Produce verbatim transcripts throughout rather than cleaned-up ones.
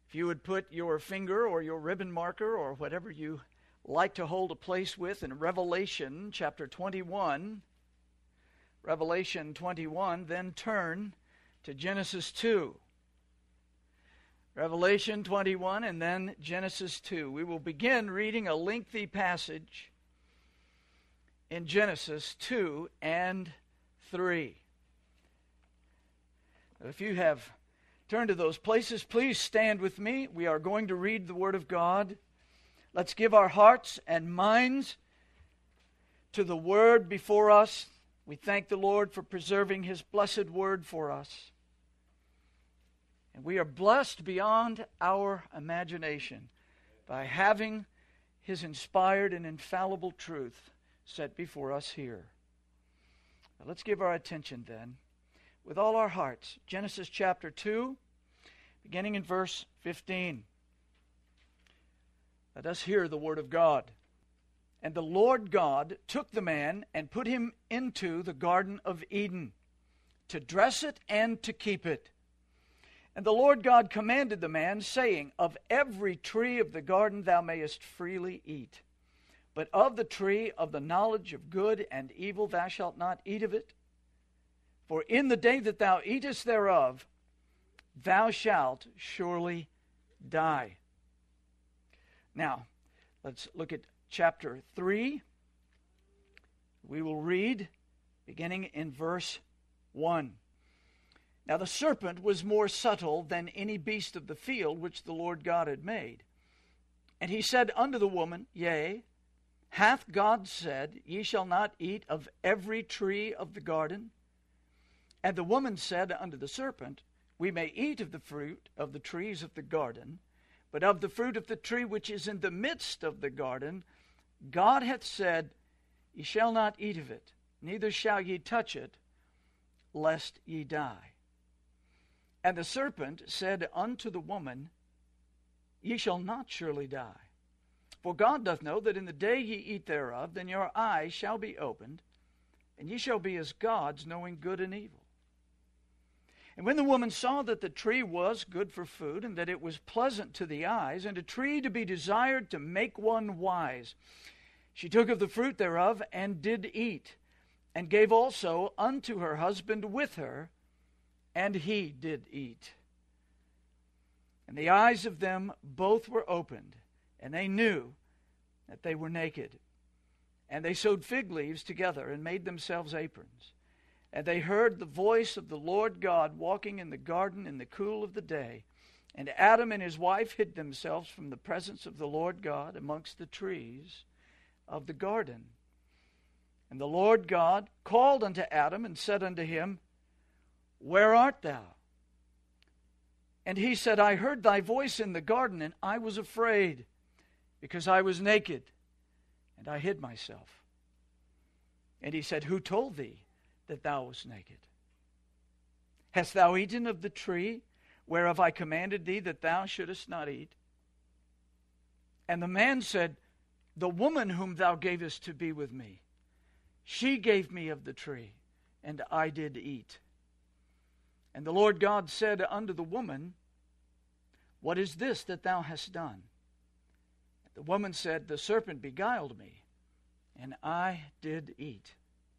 If you would put your finger or your ribbon marker or whatever you like to hold a place with in Revelation chapter twenty-one, Revelation twenty-one, then turn to Genesis two. Revelation twenty-one and then Genesis two. We will begin reading a lengthy passage in Genesis two and three. If you have turned to those places, please stand with me. We are going to read the Word of God. Let's give our hearts and minds to the Word before us. We thank the Lord for preserving His blessed Word for us. And we are blessed beyond our imagination by having His inspired and infallible truth set before us here. Now let's give our attention then, with all our hearts, Genesis chapter two, beginning in verse fifteen. Let us hear the word of God. And the Lord God took the man and put him into the Garden of Eden, to dress it and to keep it. And the Lord God commanded the man, saying, Of every tree of the garden thou mayest freely eat, but of the tree of the knowledge of good and evil thou shalt not eat of it. For in the day that thou eatest thereof, thou shalt surely die. Now, let's look at chapter three. We will read beginning in verse one. Now the serpent was more subtle than any beast of the field which the Lord God had made. And he said unto the woman, Yea, hath God said, Ye shall not eat of every tree of the garden? And the woman said unto the serpent, We may eat of the fruit of the trees of the garden, but of the fruit of the tree which is in the midst of the garden, God hath said, Ye shall not eat of it, neither shall ye touch it, lest ye die. And the serpent said unto the woman, Ye shall not surely die. For God doth know that in the day ye eat thereof, then your eyes shall be opened, and ye shall be as gods, knowing good and evil. And when the woman saw that the tree was good for food, and that it was pleasant to the eyes, and a tree to be desired to make one wise, she took of the fruit thereof, and did eat, and gave also unto her husband with her, and he did eat. And the eyes of them both were opened, and they knew that they were naked. And they sewed fig leaves together, and made themselves aprons. And they heard the voice of the Lord God walking in the garden in the cool of the day. And Adam and his wife hid themselves from the presence of the Lord God amongst the trees of the garden. And the Lord God called unto Adam and said unto him, Where art thou? And he said, I heard thy voice in the garden, and I was afraid, because I was naked, and I hid myself. And he said, Who told thee that thou wast naked? Hast thou eaten of the tree whereof I commanded thee that thou shouldest not eat? And the man said, The woman whom thou gavest to be with me, she gave me of the tree, and I did eat. And the Lord God said unto the woman, What is this that thou hast done? And the woman said, The serpent beguiled me, and I did eat.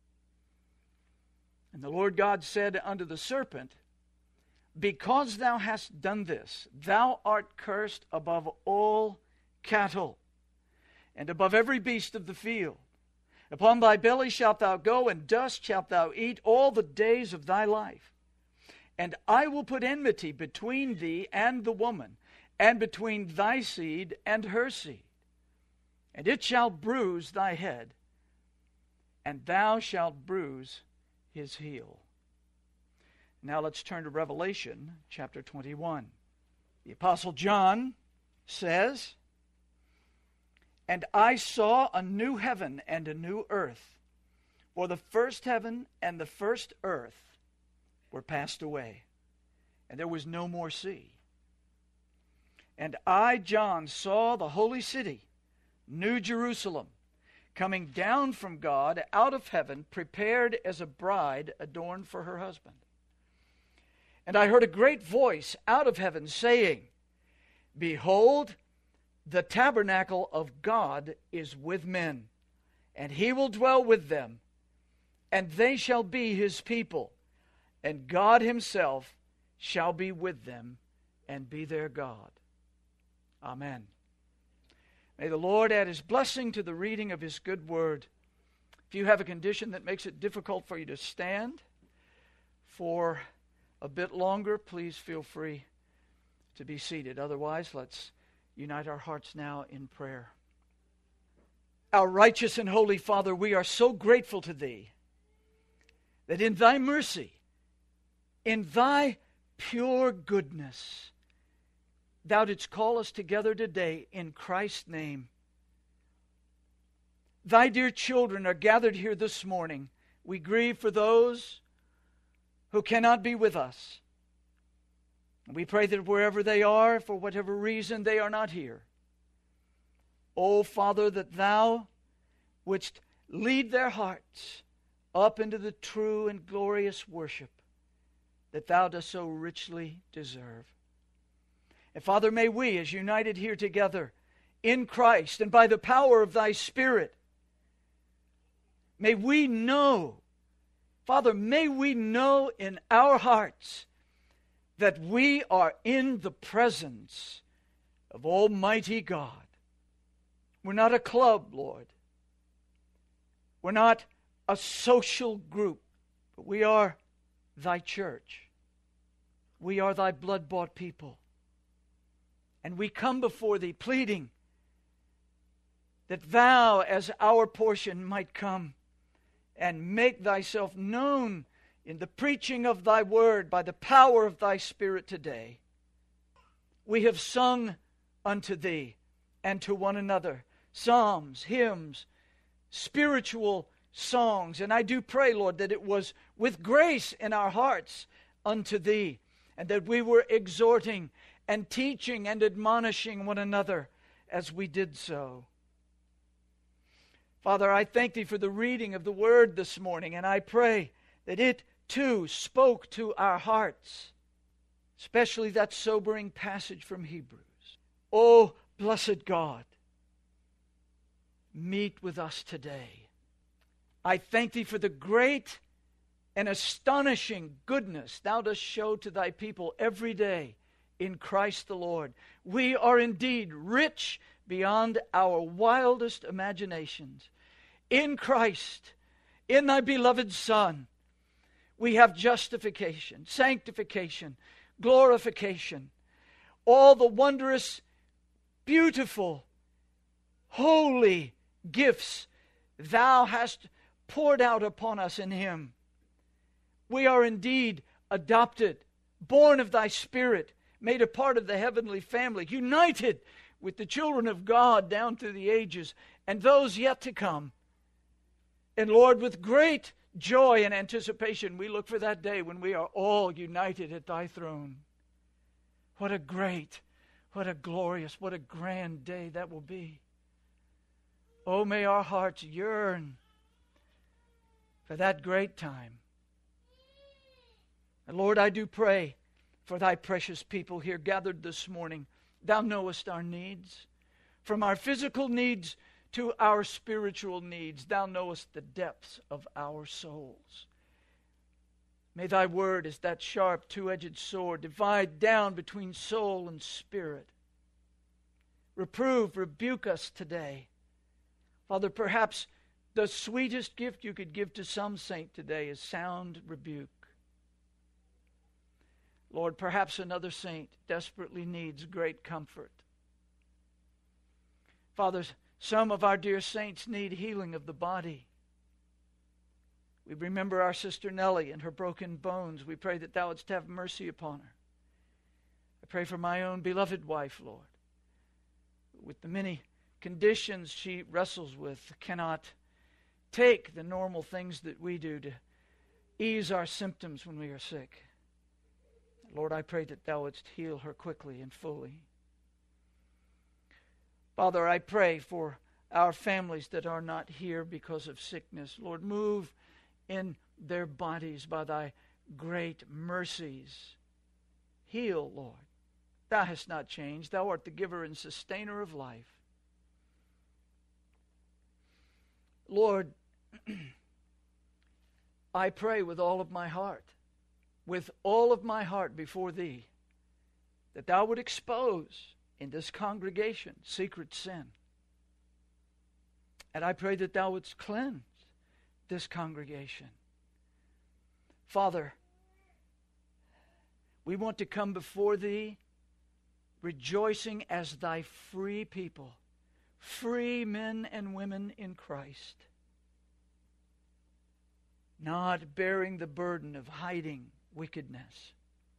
And the Lord God said unto the serpent, Because thou hast done this, thou art cursed above all cattle, and above every beast of the field. Upon thy belly shalt thou go, and dust shalt thou eat all the days of thy life. And I will put enmity between thee and the woman, and between thy seed and her seed. And it shall bruise thy head, and thou shalt bruise his heel. Now let's turn to Revelation chapter twenty-one. The Apostle John says, And I saw a new heaven and a new earth, for the first heaven and the first earth were passed away, and there was no more sea. And I, John, saw the holy city, New Jerusalem, coming down from God out of heaven, prepared as a bride adorned for her husband. And I heard a great voice out of heaven saying, Behold, the tabernacle of God is with men, and he will dwell with them, and they shall be his people, and God himself shall be with them and be their God. Amen. May the Lord add his blessing to the reading of his good word. If you have a condition that makes it difficult for you to stand for a bit longer, please feel free to be seated. Otherwise, let's unite our hearts now in prayer. Our righteous and holy Father, we are so grateful to thee that in thy mercy, in thy pure goodness, thou didst call us together today in Christ's name. Thy dear children are gathered here this morning. We grieve for those who cannot be with us. We pray that wherever they are, for whatever reason they are not here, O Father, that thou wouldst lead their hearts up into the true and glorious worship that thou dost so richly deserve. And Father, may we, as united here together in Christ and by the power of thy Spirit, may we know, Father, may we know in our hearts that we are in the presence of Almighty God. We're not a club, Lord. We're not a social group, but we are thy church. We are thy blood-bought people. And we come before thee pleading that thou, as our portion, might come and make thyself known in the preaching of thy word by the power of thy Spirit today. We have sung unto thee and to one another psalms, hymns, spiritual songs. And I do pray, Lord, that it was with grace in our hearts unto thee, and that we were exhorting and teaching and admonishing one another as we did so. Father, I thank thee for the reading of the word this morning, and I pray that it too spoke to our hearts, especially that sobering passage from Hebrews. Oh, blessed God, meet with us today. I thank thee for the great and astonishing goodness thou dost show to thy people every day in Christ the Lord. We are indeed rich beyond our wildest imaginations. In Christ, in thy beloved Son, we have justification, sanctification, glorification, all the wondrous, beautiful, holy gifts thou hast poured out upon us in him. We are indeed adopted, born of thy Spirit, made a part of the heavenly family, united with the children of God down through the ages and those yet to come. And Lord, with great joy and anticipation, we look for that day when we are all united at thy throne. What a great, what a glorious, what a grand day that will be. Oh, may our hearts yearn for that great time. And Lord, I do pray for thy precious people here gathered this morning. Thou knowest our needs. From our physical needs to our spiritual needs, thou knowest the depths of our souls. May thy word, as that sharp two-edged sword, divide down between soul and spirit. Reprove, rebuke us today. Father, perhaps the sweetest gift you could give to some saint today is sound rebuke. Lord, perhaps another saint desperately needs great comfort. Father, some of our dear saints need healing of the body. We remember our sister Nellie and her broken bones. We pray that thou wouldst have mercy upon her. I pray for my own beloved wife, Lord, with the many conditions she wrestles with, cannot take the normal things that we do to ease our symptoms when we are sick. Lord, I pray that thou wouldst heal her quickly and fully. Father, I pray for our families that are not here because of sickness. Lord, move in their bodies by thy great mercies. Heal, Lord. Thou hast not changed. Thou art the giver and sustainer of life. Lord, I pray with all of my heart, with all of my heart before Thee, that Thou would expose in this congregation secret sin. And I pray that Thou wouldst cleanse this congregation. Father, we want to come before Thee rejoicing as Thy free people, free men and women in Christ, not bearing the burden of hiding wickedness.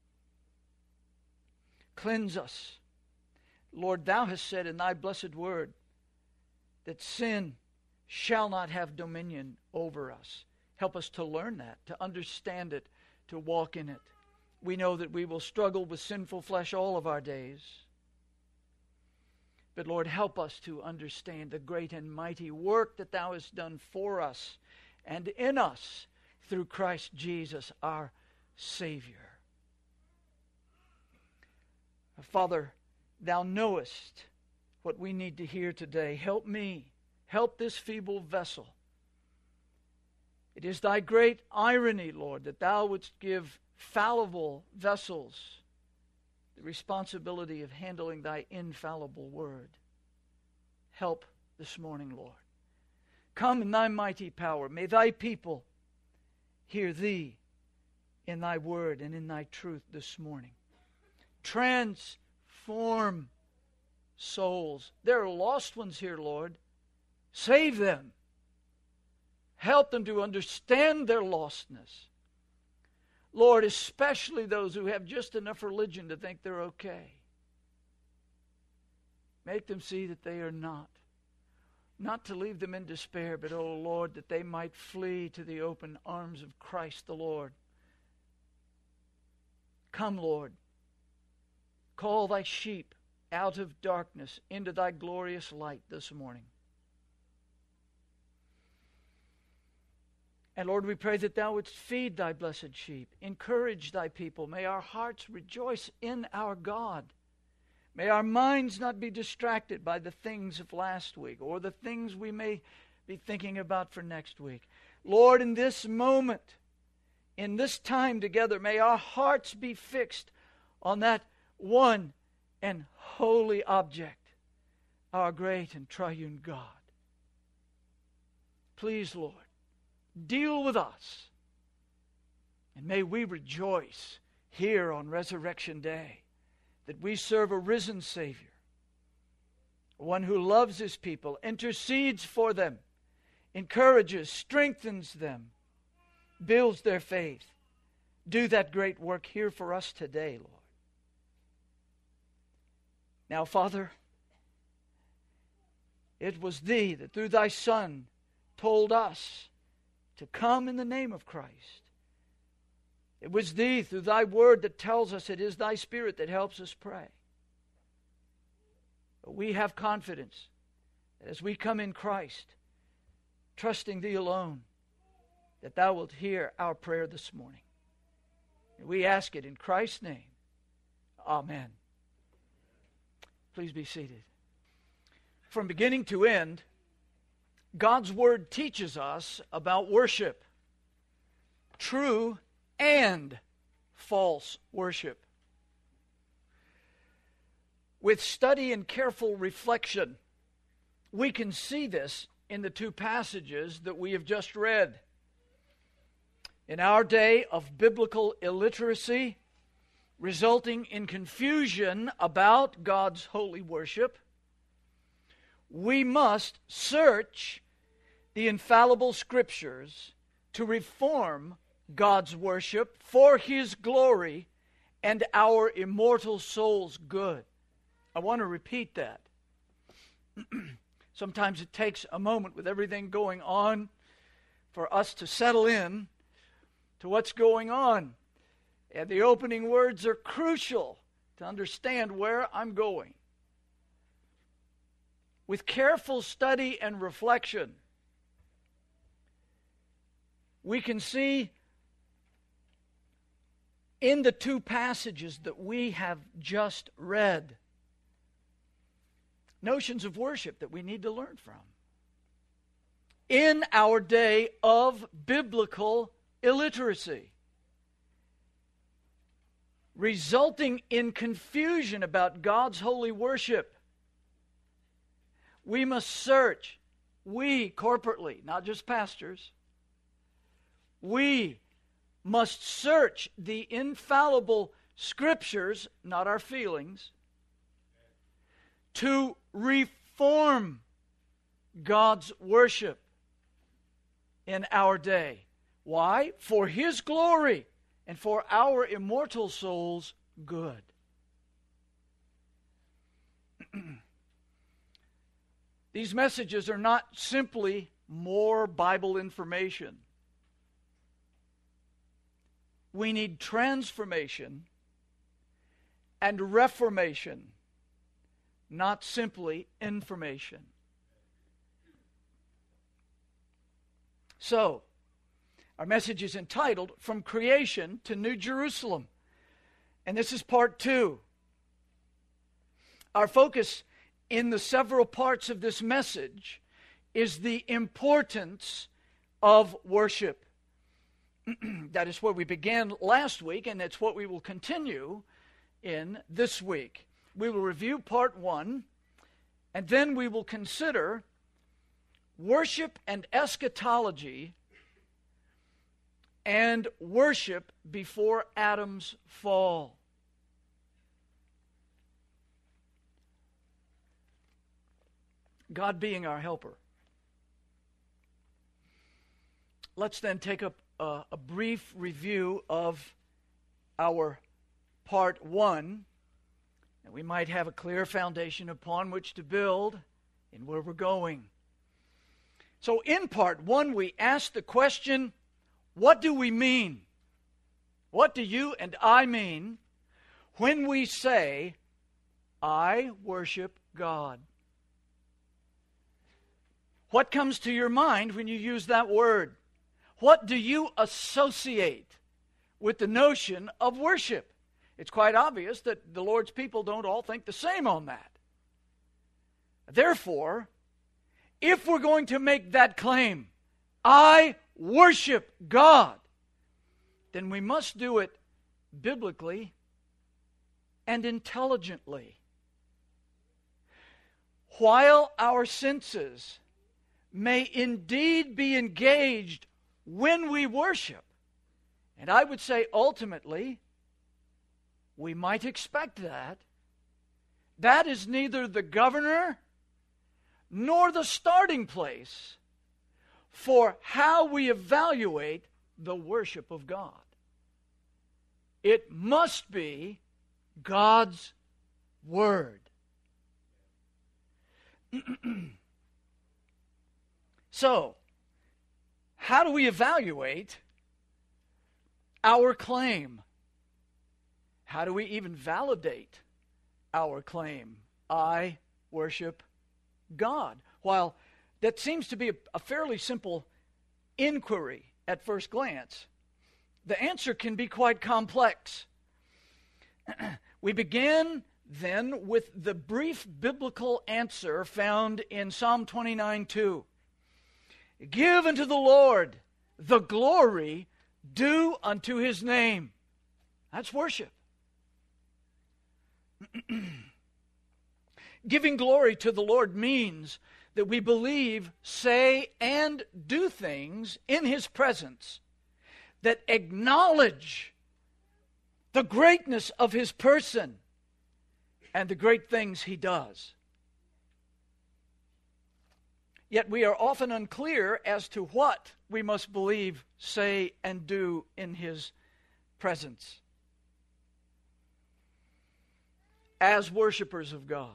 Cleanse us. Lord, Thou hast said in Thy blessed word that sin shall not have dominion over us. Help us to learn that, to understand it, to walk in it. We know that we will struggle with sinful flesh all of our days. But Lord, help us to understand the great and mighty work that Thou hast done for us and in us through Christ Jesus, our Savior. Father, Thou knowest what we need to hear today. Help me. Help this feeble vessel. It is Thy great irony, Lord, that Thou wouldst give fallible vessels the responsibility of handling Thy infallible word. Help this morning, Lord. Come in Thy mighty power. May Thy people hear Thee in Thy word and in Thy truth this morning. Transform souls. There are lost ones here, Lord. Save them. Help them to understand their lostness. Lord, especially those who have just enough religion to think they're okay. Make them see that they are not. Not to leave them in despair, but, oh Lord, that they might flee to the open arms of Christ the Lord. Come, Lord. Call Thy sheep out of darkness into Thy glorious light this morning. And Lord, we pray that Thou wouldst feed Thy blessed sheep, encourage Thy people. May our hearts rejoice in our God. May our minds not be distracted by the things of last week or the things we may be thinking about for next week. Lord, in this moment, in this time together, may our hearts be fixed on that one and holy object, our great and triune God. Please, Lord, deal with us. And may we rejoice here on Resurrection Day that we serve a risen Savior, one who loves His people, intercedes for them, encourages, strengthens them, builds their faith. Do that great work here for us today, Lord. Now, Father, it was Thee that through Thy Son told us to come in the name of Christ. It was Thee through Thy word that tells us it is Thy Spirit that helps us pray. But we have confidence that as we come in Christ, trusting Thee alone, that Thou wilt hear our prayer this morning. And we ask it in Christ's name. Amen. Please be seated. From beginning to end, God's Word teaches us about worship. True and false worship. With study and careful reflection, we can see this in the two passages that we have just read. In our day of biblical illiteracy, resulting in confusion about God's holy worship, we must search the infallible Scriptures to reform God's worship for His glory and our immortal soul's good. I want to repeat that. Sometimes it takes a moment with everything going on for us to settle in to what's going on. And the opening words are crucial to understand where I'm going. With careful study and reflection, we can see in the two passages that we have just read notions of worship that we need to learn from in our day of biblical illiteracy, resulting in confusion about God's holy worship. We must search, we corporately, not just pastors, we must search the infallible Scriptures, not our feelings, to reform God's worship in our day. Why? For His glory and for our immortal souls' good. These messages are not simply more Bible information. We need transformation and reformation, not simply information. So, our message is entitled, From Creation to New Jerusalem. And this is part two. Our focus in the several parts of this message is the importance of worship. That is where we began last week, and it's what we will continue in this week. We will review part one, and then we will consider worship and eschatology and worship before Adam's fall. God being our helper. Let's then take up a, a brief review of our part one, and we might have a clear foundation upon which to build and where we're going. So in part one, we asked the question, what do we mean? What do you and I mean when we say, I worship God? What comes to your mind when you use that word? What do you associate with the notion of worship? It's quite obvious that the Lord's people don't all think the same on that. Therefore, if we're going to make that claim, I worship God, then we must do it biblically and intelligently. While our senses may indeed be engaged when we worship, and I would say ultimately, we might expect that, that is neither the governor nor the starting place for how we evaluate the worship of God. It must be God's Word. So, how do we evaluate our claim? How do we even validate our claim? I worship God. While that seems to be a, a fairly simple inquiry at first glance, the answer can be quite complex. We begin then with the brief biblical answer found in Psalm twenty-nine two. Give unto the Lord the glory due unto His name. That's worship. Giving glory to the Lord means that we believe, say, and do things in His presence that acknowledge the greatness of His person and the great things He does. Yet we are often unclear as to what we must believe, say, and do in His presence as worshipers of God.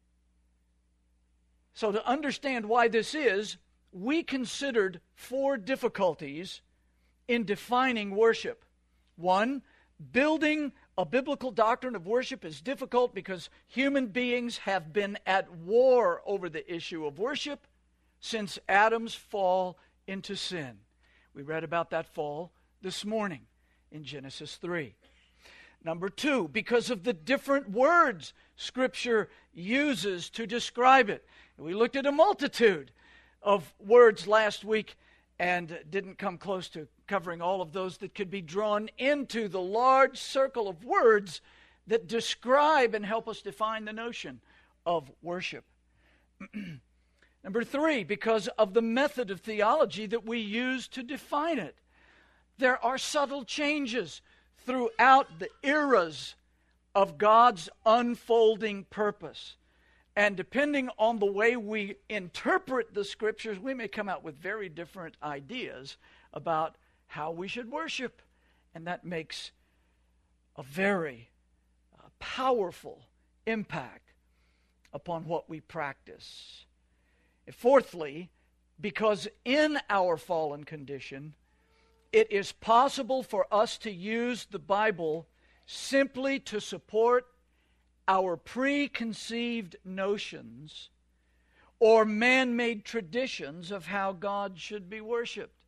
So to understand why this is, we considered four difficulties in defining worship. One, building a biblical doctrine of worship is difficult because human beings have been at war over the issue of worship since Adam's fall into sin. We read about that fall this morning in Genesis three. Number two, because of the different words Scripture uses to describe it. We looked at a multitude of words last week and didn't come close to covering all of those that could be drawn into the large circle of words that describe and help us define the notion of worship. Number three, because of the method of theology that we use to define it. There are subtle changes throughout the eras of God's unfolding purpose. And depending on the way we interpret the Scriptures, we may come out with very different ideas about how we should worship. And that makes a very uh, powerful impact upon what we practice. And fourthly, because in our fallen condition, it is possible for us to use the Bible simply to support our preconceived notions or man-made traditions of how God should be worshiped.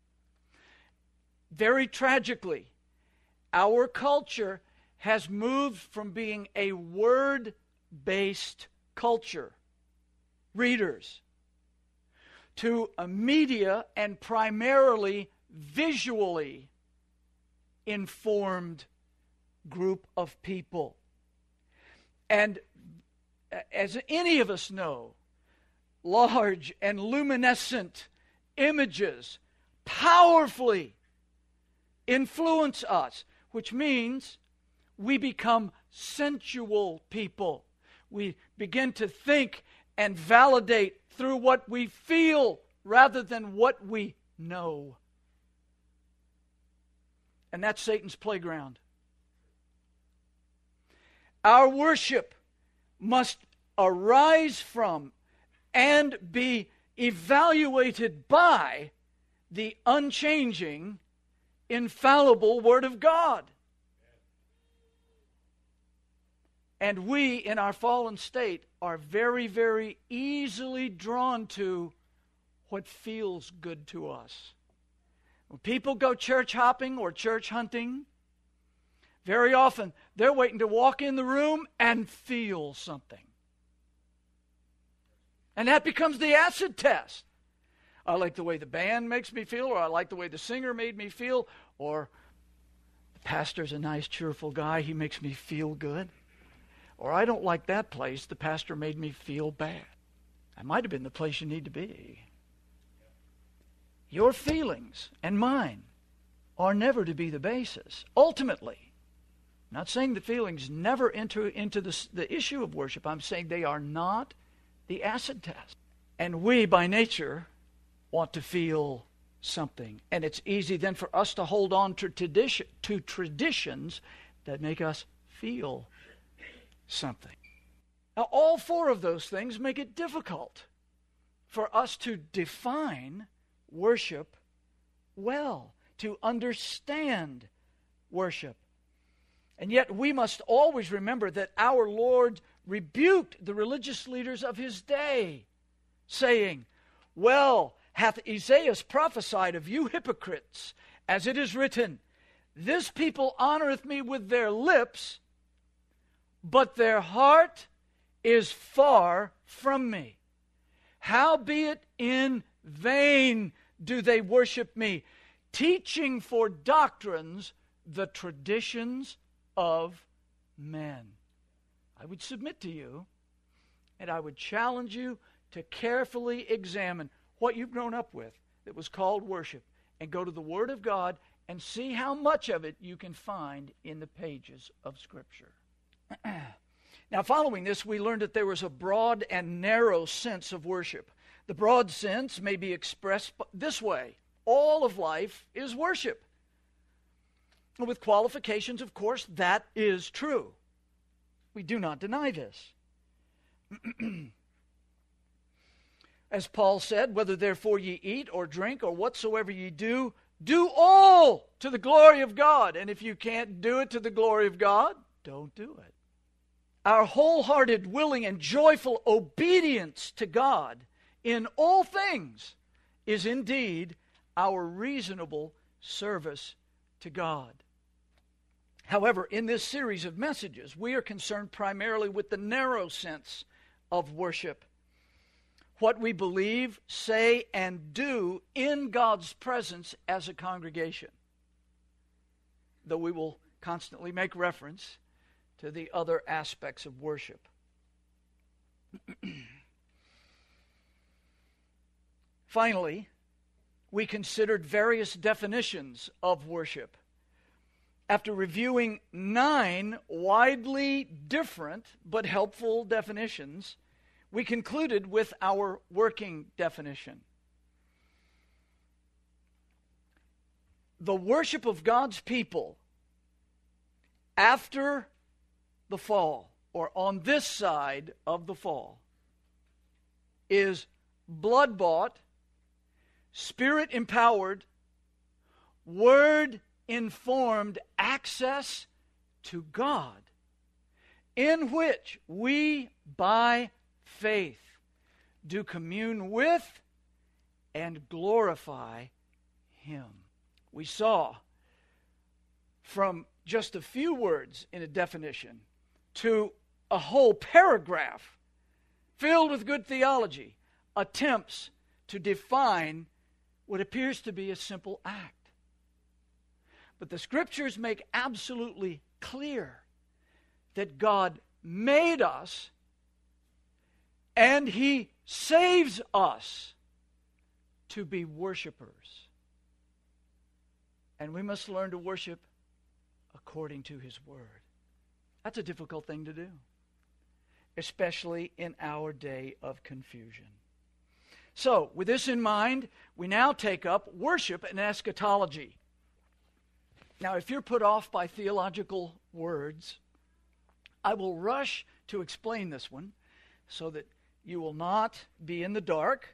Very tragically, our culture has moved from being a word-based culture, readers, to a media and primarily visually informed group of people. And as any of us know, large and luminescent images powerfully influence us, which means we become sensual people. We begin to think and validate through what we feel rather than what we know. And that's Satan's playground. Our worship must arise from and be evaluated by the unchanging, infallible Word of God. And we, in our fallen state, are very, very easily drawn to what feels good to us. When people go church hopping or church hunting, very often they're waiting to walk in the room and feel something. And that becomes the acid test. I like the way the band makes me feel, or I like the way the singer made me feel, or the pastor's a nice, cheerful guy, he makes me feel good. Or I don't like that place, the pastor made me feel bad. That might have been the place you need to be. Your feelings and mine are never to be the basis. Ultimately, I'm not saying that feelings never enter into the, the issue of worship. I'm saying they are not the acid test. And we, by nature, want to feel something. And it's easy then for us to hold on to, tradition, to traditions that make us feel something. Now, all four of those things make it difficult for us to define worship well, to understand worship. And yet we must always remember that our Lord rebuked the religious leaders of his day, saying, "Well hath Isaiah prophesied of you hypocrites, as it is written, This people honoreth me with their lips, but their heart is far from me. Howbeit in vain do they worship me, teaching for doctrines the traditions of men." I would submit to you, and I would challenge you to carefully examine what you've grown up with that was called worship, and go to the Word of God and see how much of it you can find in the pages of Scripture. Now, following this, we learned that there was a broad and narrow sense of worship. The broad sense may be expressed this way: all of life is worship. With qualifications, of course, that is true. We do not deny this. As Paul said, "Whether therefore ye eat or drink or whatsoever ye do, do all to the glory of God." And if you can't do it to the glory of God, don't do it. Our wholehearted, willing, and joyful obedience to God in all things is indeed our reasonable service to God. However, in this series of messages, we are concerned primarily with the narrow sense of worship. What we believe, say, and do in God's presence as a congregation. Though we will constantly make reference to the other aspects of worship. Finally, we considered various definitions of worship. After reviewing nine widely different but helpful definitions, we concluded with our working definition. The worship of God's people after the fall, or on this side of the fall, is blood-bought, Spirit-empowered, Word-informed access to God, in which we, by faith, do commune with and glorify Him. We saw from just a few words in a definition to a whole paragraph filled with good theology, attempts to define what appears to be a simple act. But the Scriptures make absolutely clear that God made us and He saves us to be worshipers. And we must learn to worship according to His Word. That's a difficult thing to do, especially in our day of confusion. So, with this in mind, we now take up worship and eschatology. Now, if you're put off by theological words, I will rush to explain this one so that you will not be in the dark.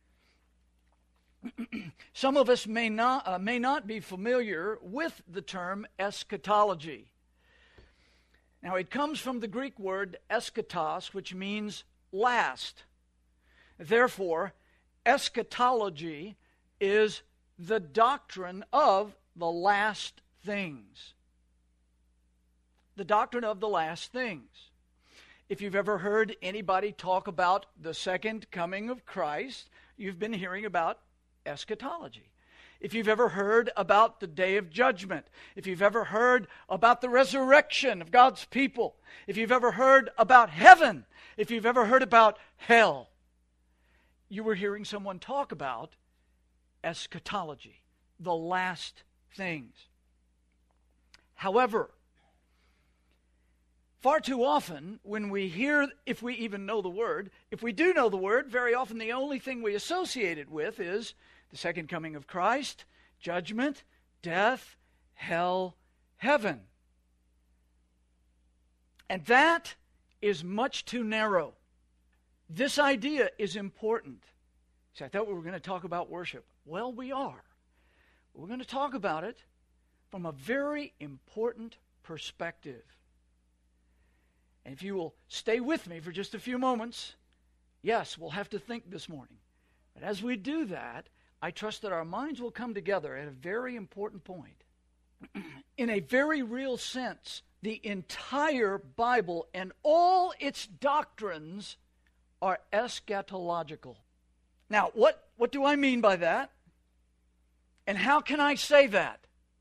Some of us may not, uh, may not be familiar with the term eschatology. Now, it comes from the Greek word eschatos, which means last. Therefore, eschatology is the doctrine of the last things. The doctrine of the last things. If you've ever heard anybody talk about the second coming of Christ, you've been hearing about eschatology. If you've ever heard about the day of judgment, if you've ever heard about the resurrection of God's people, if you've ever heard about heaven, if you've ever heard about hell, you were hearing someone talk about eschatology, the last things. However, far too often when we hear, if we even know the word, if we do know the word, very often the only thing we associate it with is the second coming of Christ, judgment, death, hell, heaven. And that is much too narrow. This idea is important. So I thought we were going to talk about worship. Well, we are. We're going to talk about it from a very important perspective. And if you will stay with me for just a few moments, yes, we'll have to think this morning. But as we do that, I trust that our minds will come together at a very important point. In a very real sense, the entire Bible and all its doctrines are eschatological. Now, what, what do I mean by that? And how can I say that?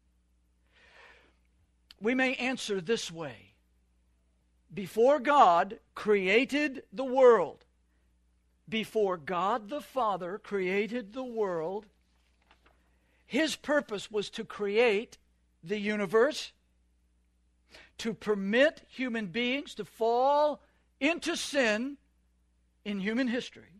We may answer this way. Before God created the world, before God the Father created the world, His purpose was to create the universe, to permit human beings to fall into sin in human history,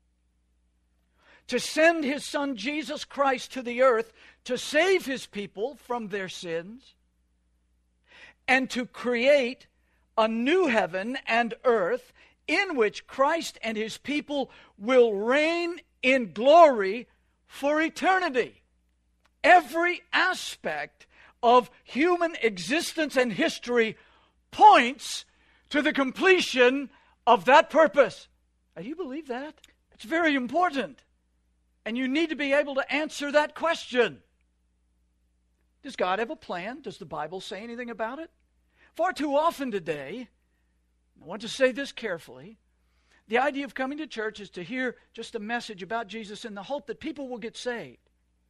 to send His Son Jesus Christ to the earth to save His people from their sins, and to create a new heaven and earth in which Christ and His people will reign in glory for eternity. Every aspect of human existence and history points to the completion of that purpose. Do you believe that? It's very important. And you need to be able to answer that question. Does God have a plan? Does the Bible say anything about it? Far too often today, I want to say this carefully, the idea of coming to church is to hear just a message about Jesus in the hope that people will get saved.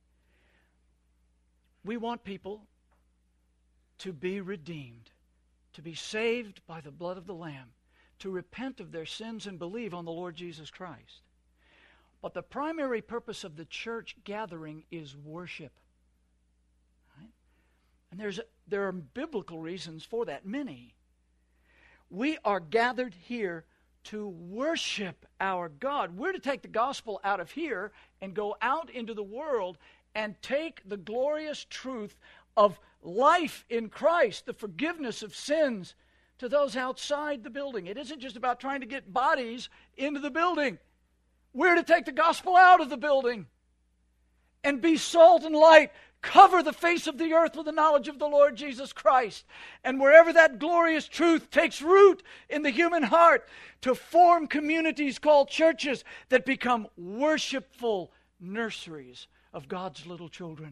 We want people to be redeemed, to be saved by the blood of the Lamb, to repent of their sins and believe on the Lord Jesus Christ. But the primary purpose of the church gathering is worship. Right? And there's there are biblical reasons for that, many. We are gathered here to worship our God. We're to take the gospel out of here and go out into the world and take the glorious truth of life in Christ, the forgiveness of sins, to those outside the building. It isn't just about trying to get bodies into the building. We're to take the gospel out of the building and be salt and light, cover the face of the earth with the knowledge of the Lord Jesus Christ. And wherever that glorious truth takes root in the human heart, to form communities called churches that become worshipful nurseries of God's little children.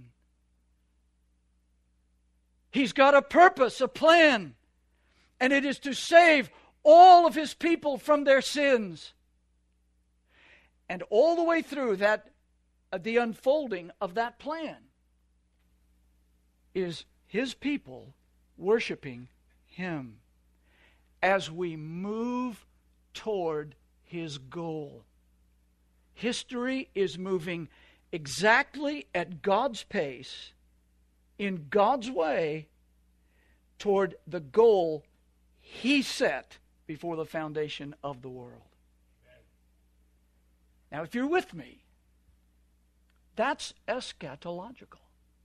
He's got a purpose, a plan, and it is to save all of His people from their sins. And all the way through that, uh, the unfolding of that plan is His people worshiping Him as we move toward His goal. History is moving exactly at God's pace, in God's way, toward the goal He set before the foundation of the world. Now, if you're with me, that's eschatological.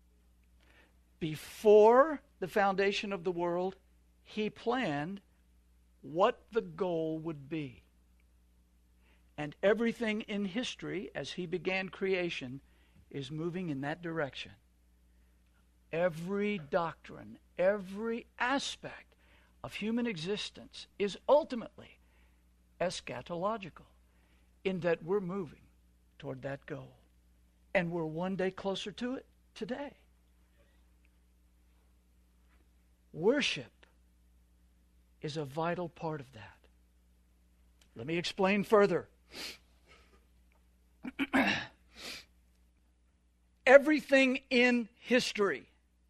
Before the foundation of the world, He planned what the goal would be. And everything in history, as He began creation, is moving in that direction. Every doctrine, every aspect of human existence is ultimately eschatological, in that we're moving toward that goal. And we're one day closer to it today. Worship is a vital part of that. Let me explain further. Everything in history,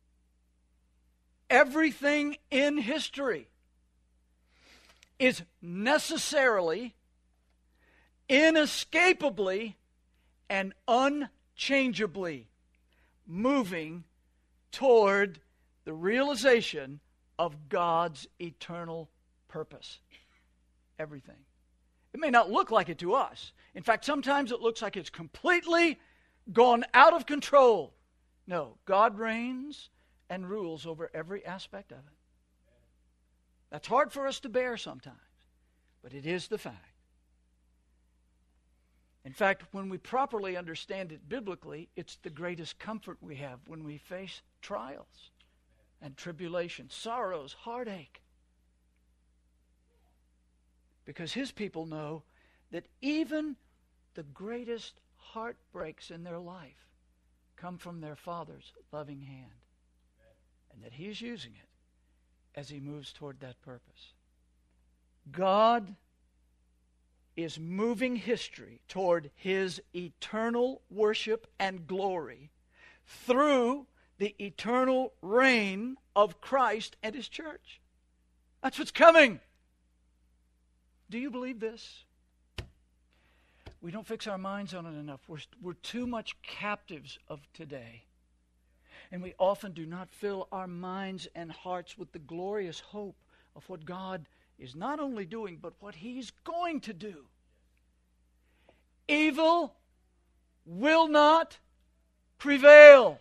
everything in history is necessarily, inescapably, and unchangeably moving toward the realization of God's eternal purpose. Everything. It may not look like it to us. In fact, sometimes it looks like it's completely gone out of control. No, God reigns and rules over every aspect of it. That's hard for us to bear sometimes, but it is the fact. In fact, when we properly understand it biblically, it's the greatest comfort we have when we face trials and tribulation, sorrows, heartache. Because His people know that even the greatest heartbreaks in their life come from their Father's loving hand. And that He is using it as He moves toward that purpose. God is moving history toward His eternal worship and glory through the eternal reign of Christ and His church. That's what's coming. Do you believe this? We don't fix our minds on it enough. We're, we're too much captives of today. And we often do not fill our minds and hearts with the glorious hope of what God is not only doing, but what He's going to do. Evil will not prevail.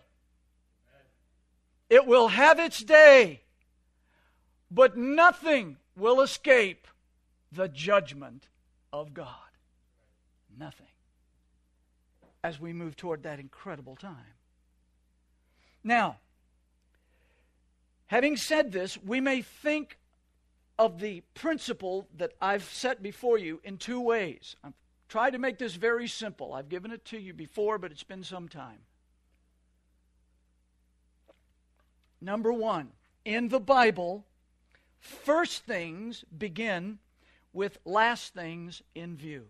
It will have its day, but nothing will escape the judgment of God. Nothing. As we move toward that incredible time. Now, having said this, we may think of the principle that I've set before you in two ways. I've tried to make this very simple. I've given it to you before, but it's been some time. Number one, in the Bible, first things begin with last things in view.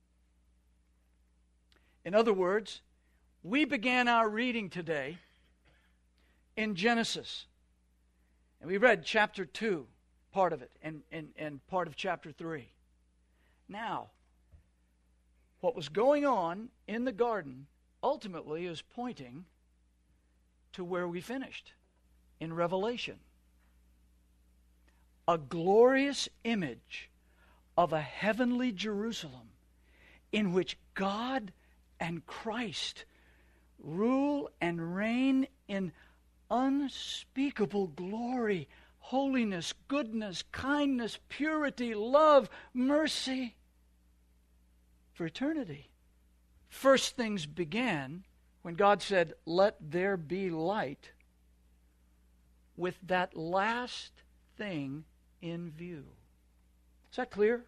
In other words, we began our reading today in Genesis. And we read chapter two, part of it, and, and, and part of chapter three. Now, what was going on in the garden ultimately is pointing to where we finished in Revelation. A glorious image of a heavenly Jerusalem in which God and Christ rule and reign in unspeakable glory, holiness, goodness, kindness, purity, love, mercy for eternity. First things began when God said, "Let there be light," with that last thing in view. Is that clear?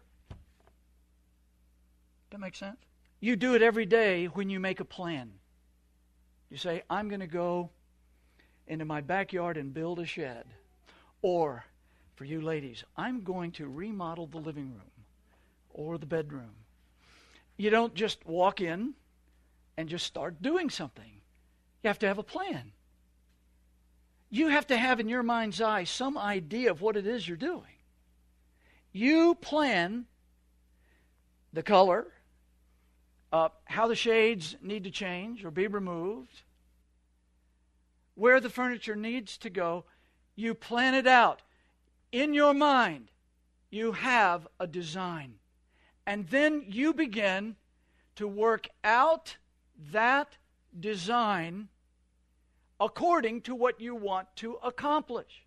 That makes sense? You do it every day when you make a plan. You say, I'm going to go into my backyard and build a shed. Or, for you ladies, I'm going to remodel the living room or the bedroom. You don't just walk in and just start doing something. You have to have a plan. You have to have in your mind's eye some idea of what it is you're doing. You plan the color, uh, how the shades need to change or be removed, where the furniture needs to go. You plan it out. In your mind, you have a design. And then you begin to work out that design according to what you want to accomplish.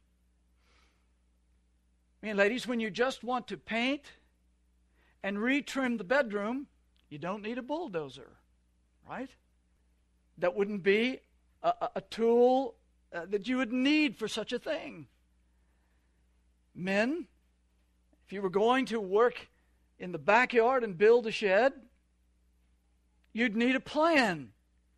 I mean, ladies, when you just want to paint and retrim the bedroom, you don't need a bulldozer, right? That wouldn't be a, a, a tool uh, that you would need for such a thing. Men, if you were going to work in the backyard and build a shed, you'd need a plan.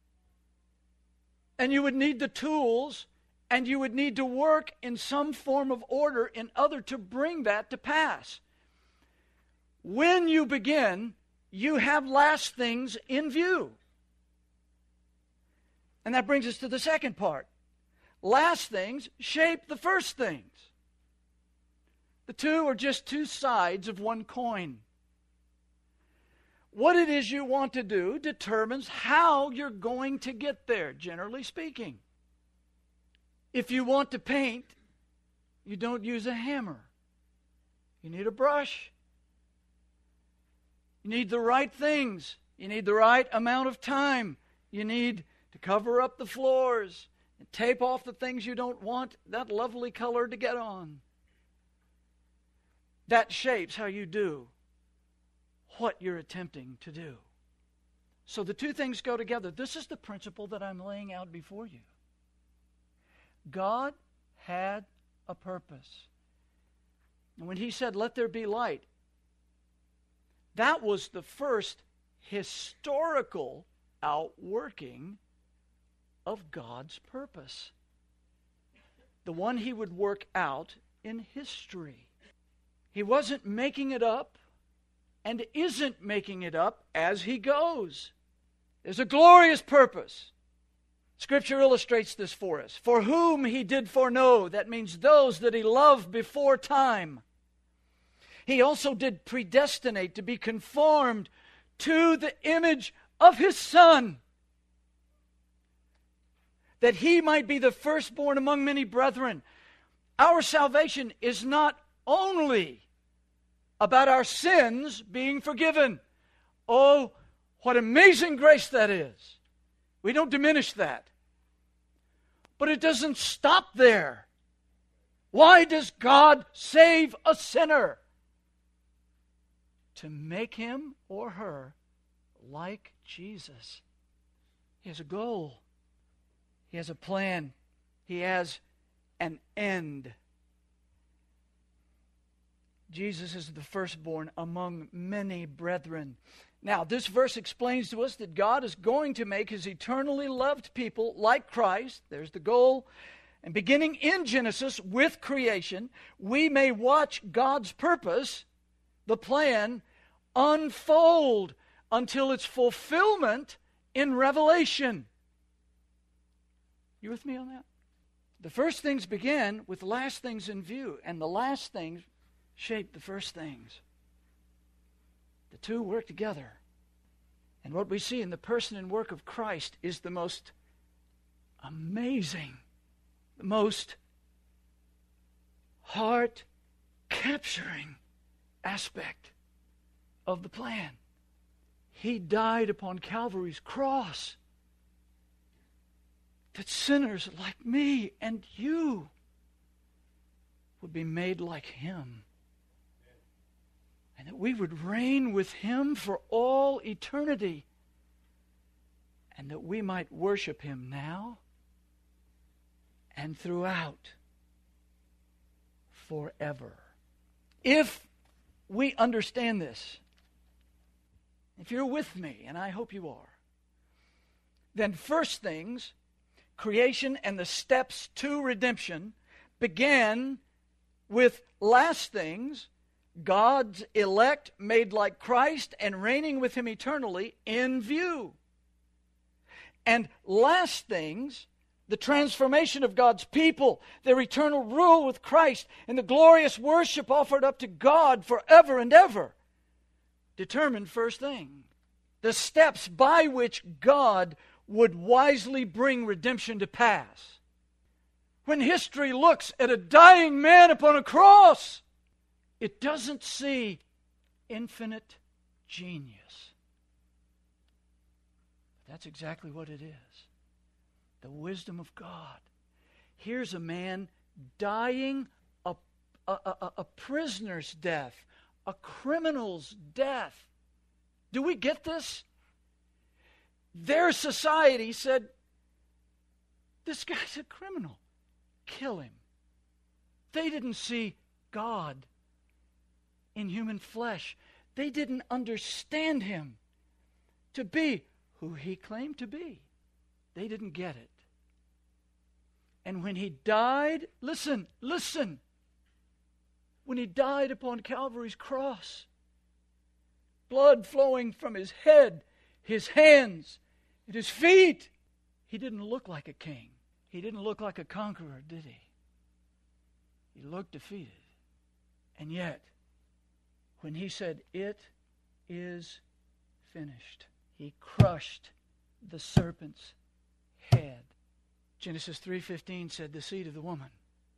And you would need the tools, and you would need to work in some form of order in order to bring that to pass. When you begin, you have last things in view. And that brings us to the second part. Last things shape the first things. The two are just two sides of one coin. What it is you want to do determines how you're going to get there, generally speaking. If you want to paint, you don't use a hammer. You need a brush. You need the right things. You need the right amount of time. You need to cover up the floors and tape off the things you don't want that lovely color to get on. That shapes how you do what you're attempting to do. So the two things go together. This is the principle that I'm laying out before you. God had a purpose. And when he said, let there be light, that was the first historical outworking of God's purpose. The one he would work out in history. He wasn't making it up and isn't making it up as he goes. There's a glorious purpose. Scripture illustrates this for us. For whom he did foreknow, that means those that he loved before time, he also did predestinate to be conformed to the image of his Son, that he might be the firstborn among many brethren. Our salvation is not only about our sins being forgiven. Oh, what amazing grace that is. We don't diminish that. But it doesn't stop there. Why does God save a sinner? To make him or her like Jesus. He has a goal. He has a plan. He has an end. Jesus is the firstborn among many brethren. Now, this verse explains to us that God is going to make his eternally loved people like Christ. There's the goal. And beginning in Genesis with creation, we may watch God's purpose, the plan, unfold until its fulfillment in Revelation. You with me on that? The first things begin with the last things in view, and the last things shape the first things. The two work together. And what we see in the person and work of Christ is the most amazing, the most heart-capturing aspect of the plan. He died upon Calvary's cross that sinners like me and you would be made like Him. And that we would reign with Him for all eternity. And that we might worship Him now and throughout forever. If we understand this, if you're with me, and I hope you are, then first things, creation and the steps to redemption, began with last things, God's elect made like Christ and reigning with Him eternally in view. And last things, the transformation of God's people, their eternal rule with Christ, and the glorious worship offered up to God forever and ever, determined first thing. The steps by which God would wisely bring redemption to pass. When history looks at a dying man upon a cross, it doesn't see infinite genius. That's exactly what it is. The wisdom of God. Here's a man dying a, a, a, a prisoner's death, a criminal's death. Do we get this? Their society said, this guy's a criminal. Kill him. They didn't see God in human flesh. They didn't understand Him to be who He claimed to be. They didn't get it. And when He died, listen, listen. When He died upon Calvary's cross, blood flowing from His head, His hands, and His feet, He didn't look like a king. He didn't look like a conqueror, did He? He looked defeated. And yet, when He said, "It is finished," He crushed the serpent's head. Genesis three fifteen said, "The seed of the woman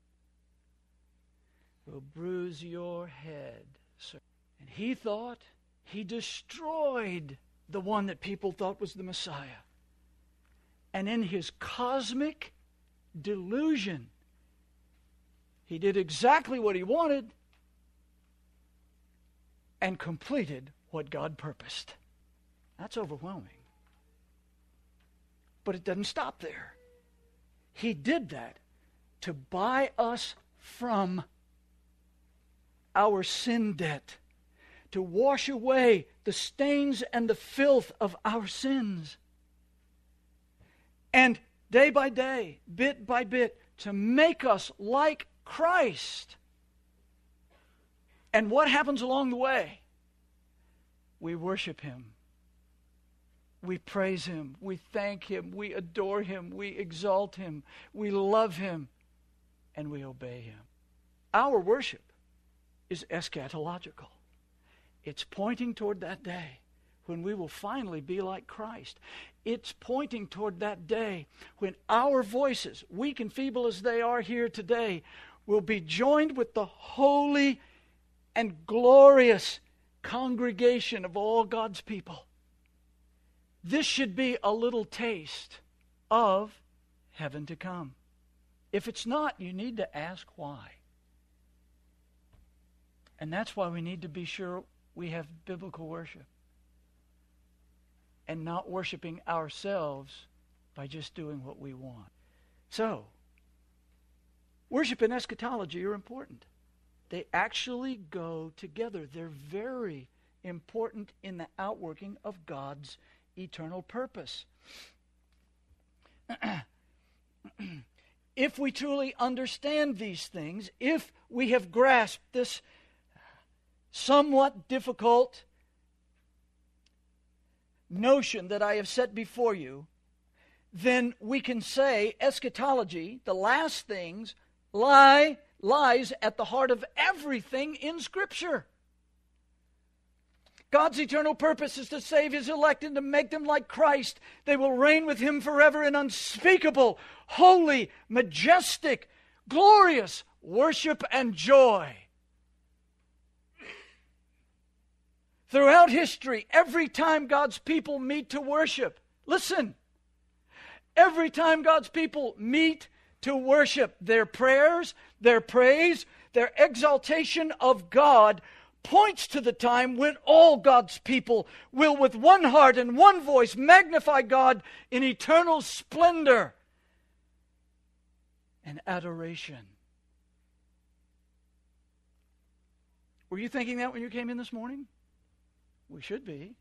will bruise your head, sir." And He thought He destroyed the one that people thought was the Messiah. And in His cosmic delusion, He did exactly what He wanted and completed what God purposed. That's overwhelming. But it doesn't stop there. He did that to buy us from our sin debt, to wash away the stains and the filth of our sins. And day by day, bit by bit, to make us like Christ. And what happens along the way? We worship Him. We praise Him. We thank Him. We adore Him. We exalt Him. We love Him. And we obey Him. Our worship is eschatological. It's pointing toward that day when we will finally be like Christ. It's pointing toward that day when our voices, weak and feeble as they are here today, will be joined with the holy and glorious congregation of all God's people. This should be a little taste of heaven to come. If it's not, you need to ask why. And that's why we need to be sure we have biblical worship and not worshiping ourselves by just doing what we want. So, worship and eschatology are important. They actually go together. They're very important in the outworking of God's eternal purpose. if we truly understand these things, if we have grasped this somewhat difficult notion that I have set before you, then we can say eschatology, the last things, lie lies at the heart of everything in Scripture. God's eternal purpose is to save His elect and to make them like Christ. They will reign with Him forever in unspeakable, holy, majestic, glorious worship and joy. Throughout history, every time God's people meet to worship, listen, every time God's people meet to worship, their prayers, their praise, their exaltation of God points to the time when all God's people will with one heart and one voice magnify God in eternal splendor and adoration. Were you thinking that when you came in this morning? We should be.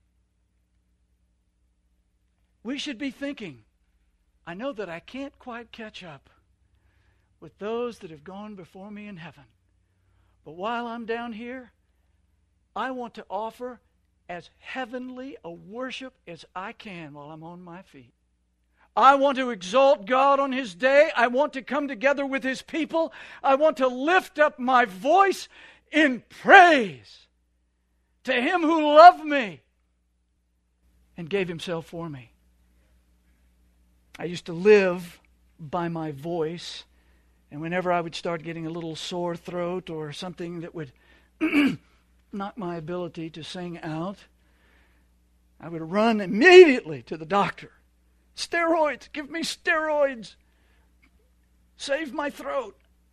We should be thinking, I know that I can't quite catch up with those that have gone before me in heaven. But while I'm down here, I want to offer as heavenly a worship as I can while I'm on my feet. I want to exalt God on His day. I want to come together with His people. I want to lift up my voice in praise to Him who loved me and gave Himself for me. I used to live by my voice, and whenever I would start getting a little sore throat or something that would knock my ability to sing out, I would run immediately to the doctor. Steroids! Give me steroids! Save my throat!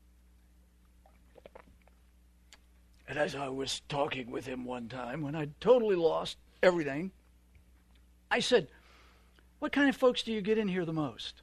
And as I was talking with him one time, when I'd totally lost everything, I said, what kind of folks do you get in here the most?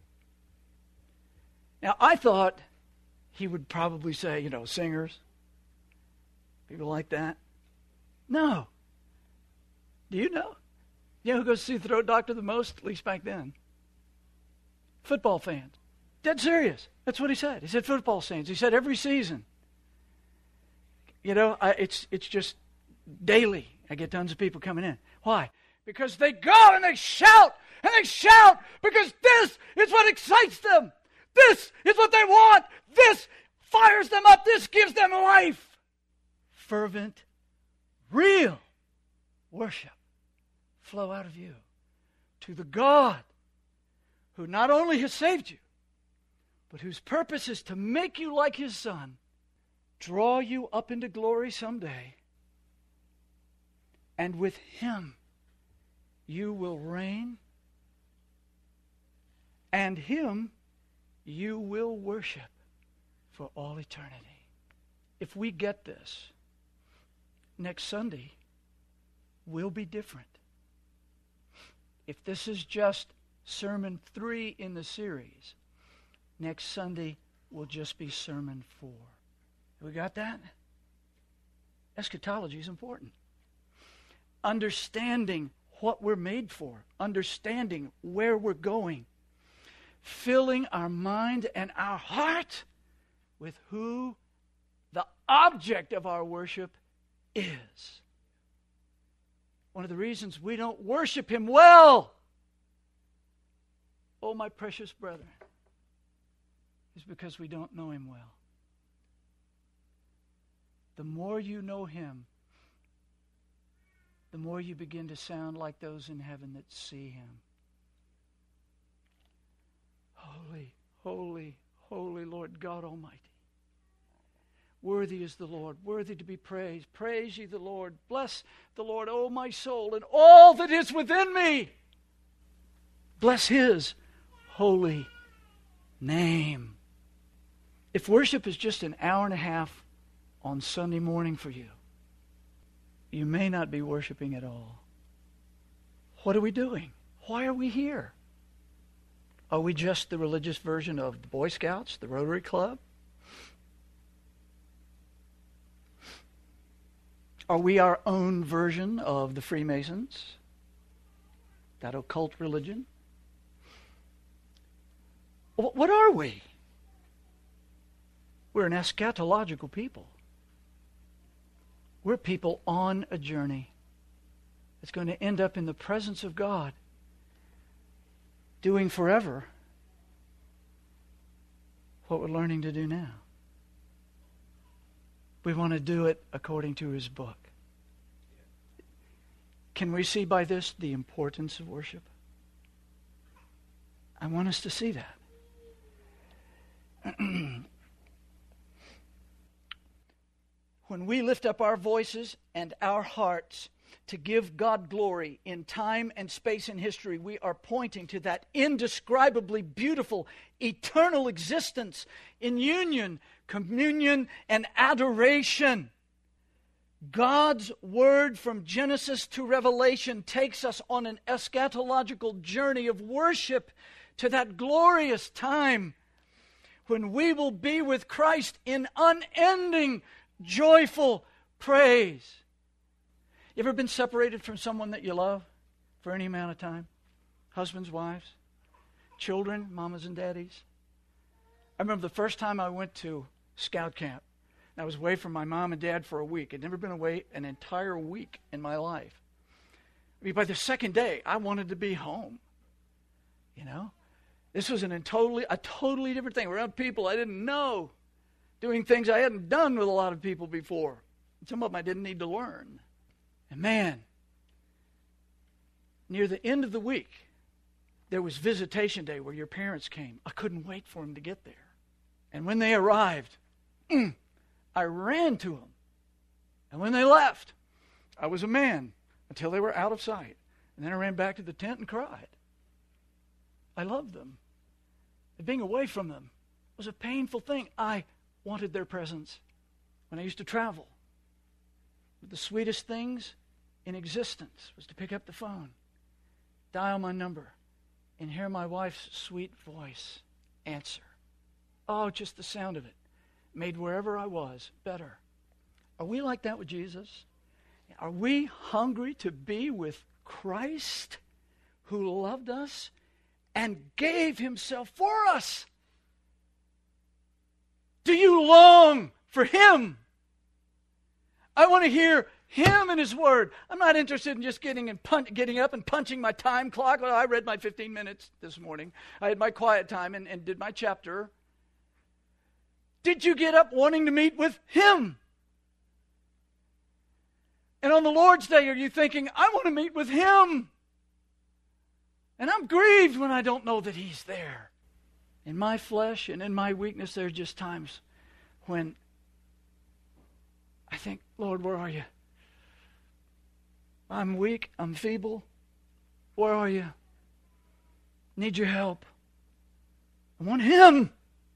Now, I thought he would probably say, you know, singers, people like that. No. Do you know? You know who goes to see the throat doctor the most, at least back then? Football fans. Dead serious. That's what he said. He said football fans. He said every season. You know, I, it's it's just daily. I get tons of people coming in. Why? Because they go and they shout, and they shout because this is what excites them. This is what they want. This fires them up. This gives them life. Fervent, real worship flow out of you to the God who not only has saved you, but whose purpose is to make you like His Son, draw you up into glory someday, and with Him you will reign, and Him you will worship for all eternity. If we get this, next Sunday will be different. If this is just sermon three in the series, next Sunday will just be sermon four. We got that? Eschatology is important. Understanding what we're made for, understanding where we're going, filling our mind and our heart with who the object of our worship is. One of the reasons we don't worship Him well, oh my precious brethren, is because we don't know Him well. The more you know Him, the more you begin to sound like those in heaven that see Him. Holy, holy, holy Lord God Almighty. Worthy is the Lord, worthy to be praised. Praise ye the Lord. Bless the Lord, O my soul, and all that is within me. Bless His holy name. If worship is just an hour and a half on Sunday morning for you, you may not be worshiping at all. What are we doing? Why are we here? Are we just the religious version of the Boy Scouts, the Rotary Club? Are we our own version of the Freemasons? That occult religion? What are we? We're an eschatological people. We're people on a journey. It's going to end up in the presence of God, doing forever what we're learning to do now. We want to do it according to His book. Can we see by this the importance of worship? I want us to see that. When we lift up our voices and our hearts to give God glory in time and space and history, we are pointing to that indescribably beautiful, eternal existence in union, communion, and adoration. God's Word from Genesis to Revelation takes us on an eschatological journey of worship to that glorious time when we will be with Christ in unending, joyful praise. You ever been separated from someone that you love for any amount of time? Husbands, wives, children, mamas and daddies. I remember the first time I went to scout camp. I was away from my mom and dad for a week. I'd never been away an entire week in my life. I mean, by the second day, I wanted to be home. You know? This was an totally, a totally different thing. Around people I didn't know, doing things I hadn't done with a lot of people before. Some of them I didn't need to learn. And man, near the end of the week, there was visitation day where your parents came. I couldn't wait for them to get there. And when they arrived, mm, I ran to them. And when they left, I was a man until they were out of sight. And then I ran back to the tent and cried. I loved them. And being away from them was a painful thing. I wanted their presence. When I used to travel, the sweetest things in existence was to pick up the phone, dial my number, and hear my wife's sweet voice answer. Oh, just the sound of it made wherever I was better. Are we like that with Jesus? Are we hungry to be with Christ who loved us and gave Himself for us? Do you long for Him? I want to hear Him and His Word. I'm not interested in just getting and pun- getting up and punching my time clock. Well, I read my fifteen minutes this morning. I had my quiet time and, and did my chapter. Did you get up wanting to meet with Him? And on the Lord's Day, are you thinking, I want to meet with Him? And I'm grieved when I don't know that He's there. In my flesh and in my weakness, there are just times when I think, Lord, where are you? I'm weak. I'm feeble. Where are you? Need your help. I want Him.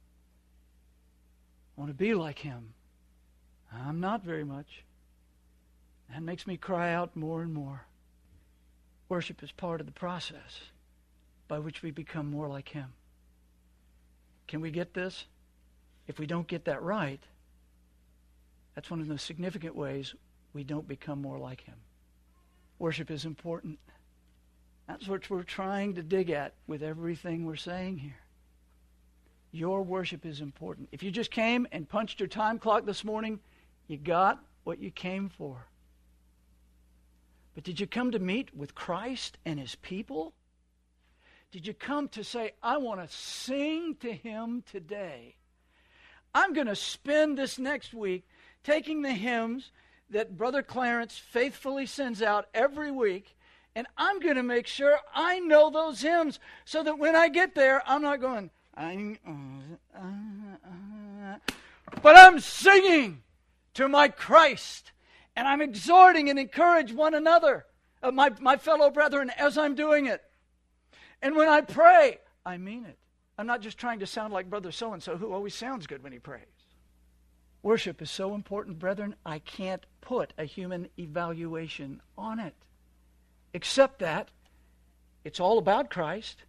I want to be like Him. I'm not very much. That makes me cry out more and more. Worship is part of the process by which we become more like Him. Can we get this? If we don't get that right, that's one of the significant ways we don't become more like Him. Worship is important. That's what we're trying to dig at with everything we're saying here. Your worship is important. If you just came and punched your time clock this morning, you got what you came for. But did you come to meet with Christ and His people? Did you come to say, I want to sing to Him today? I'm going to spend this next week taking the hymns that Brother Clarence faithfully sends out every week, and I'm going to make sure I know those hymns so that when I get there, I'm not going, I'm, uh, uh, uh, but I'm singing to my Christ, and I'm exhorting and encourage one another, uh, my, my fellow brethren, as I'm doing it. And when I pray, I mean it. I'm not just trying to sound like Brother so-and-so who always sounds good when he prays. Worship is so important, brethren, I can't put a human evaluation on it. Except that it's all about Christ,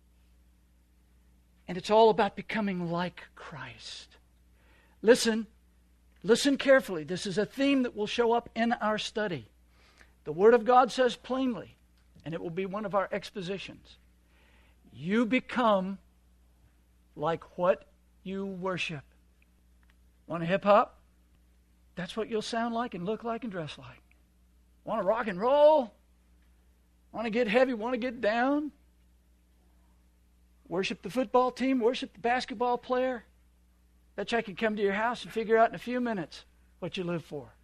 and it's all about becoming like Christ. Listen, listen carefully. This is a theme that will show up in our study. The Word of God says plainly, and it will be one of our expositions, you become like what you worship. Want a hip hop? That's what you'll sound like and look like and dress like. Want to rock and roll? Want to get heavy? Want to get down? Worship the football team? Worship the basketball player? Bet you I can come to your house and figure out in a few minutes what you live for.